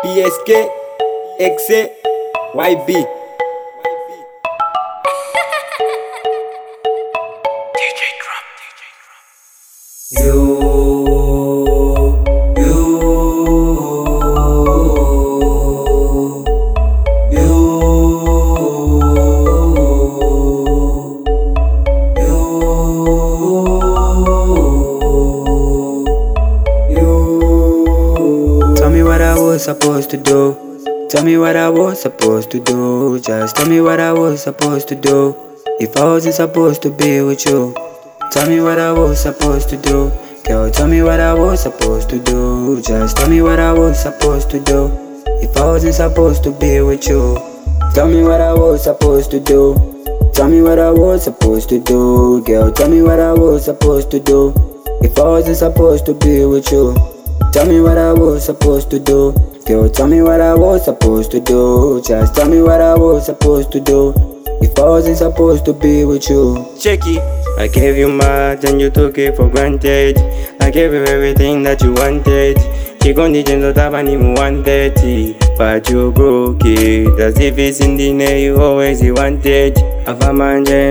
PSK, XA, YB. Tell me what I was supposed to do. Tell me what I was supposed to do. Just tell me what I was supposed to do. If I wasn't supposed to be with you, tell me what I was supposed to do. Girl, tell me what I was supposed to do. Just tell me what I was supposed to do. If I wasn't supposed to be with you, tell me what I was supposed to do. Tell me what I was supposed to do. Girl, tell me what I was supposed to do. If I wasn't supposed to be with you, tell me what I was supposed to do. Girl, tell me what I was supposed to do. Just tell me what I was supposed to do. If I wasn't supposed to be with you. Check it. I gave you much and you took it for granted. I gave you everything that you wanted. Chikondi chenzo tabani mu 130, but you broke it. As if it's in the name you always wanted. Apamanje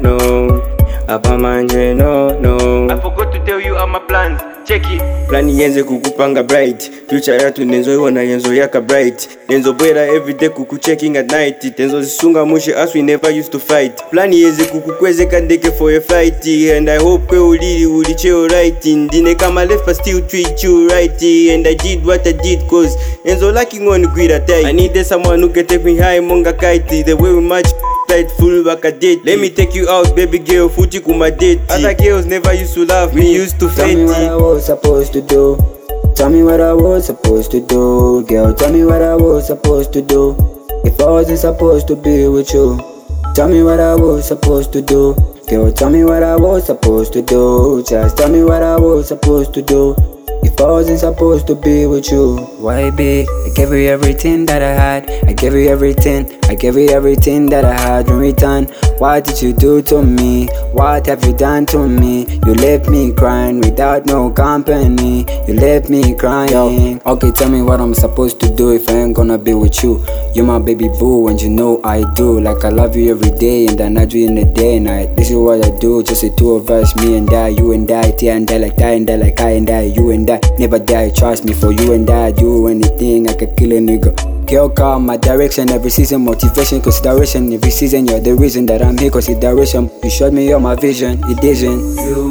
no. Apamanje no. I forgot to tell you all my plans. Check it. Plani yenze kukupanga bright. Future yatu nenzo iwana yenzo yaka bright. Nenzo bwera everyday kuku checking at night. Tenzo zisunga mushi as we never used to fight. Plani yenze kukukweze kandeke for a flight. And I hope kwe uli cheo right. Ndine kama left but still treat you right. And I did what I did cause Enzo lacking on greater tight. I needed someone who can take me high monga kite. The way we match tight full back a date. Let me take you out baby girl, fuji kuma date. Other girls never used to love me, used to Tell fate. me what I was supposed to do. Tell me what I was supposed to do. Girl, tell me what I was supposed to do. If I wasn't supposed to be with you, tell me what I was supposed to do. Girl, tell me what I was supposed to do. Just tell me what I was supposed to do. If I wasn't supposed to be with you. YB, I gave you everything that I had. I gave you everything. I gave you everything that I had in return. What did you do to me? What have you done to me? You left me crying without no company. You left me crying. Yo, okay, tell me what I'm supposed to do if I ain't gonna be with you. You're my baby boo and you know I do. Like I love you every day and I need you in the day and night. This is what I do, just the two of us, me and I, you and I, T and I, like I and I, like I and I, you and I. Never die, trust me, for you and I do anything, I could kill a nigga. Girl, call my direction every season, motivation, consideration. Every season, you're the reason that I'm here, consideration. You showed me all my vision, it isn't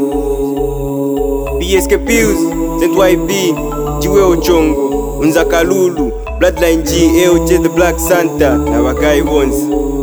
you. PSK Pills, ZYB, Jiwe Ochongo, Unzakalulu, Bloodline G, AOJ the Black Santa, na Wakai Ones.